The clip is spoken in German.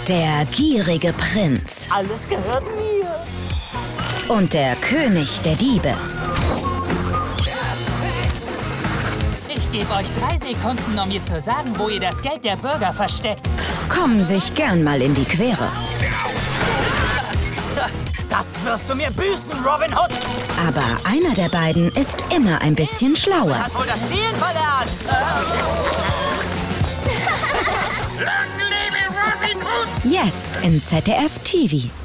Der gierige Prinz. Alles gehört mir. Und der König der Diebe. Ich gebe euch 3 Sekunden, um mir zu sagen, wo ihr das Geld der Bürger versteckt. Kommen sich gern mal in die Quere. Das wirst du mir büßen, Robin Hood. Aber einer der beiden ist immer ein bisschen schlauer. Hat wohl das Zielen verlernt. Jetzt im ZDF TV.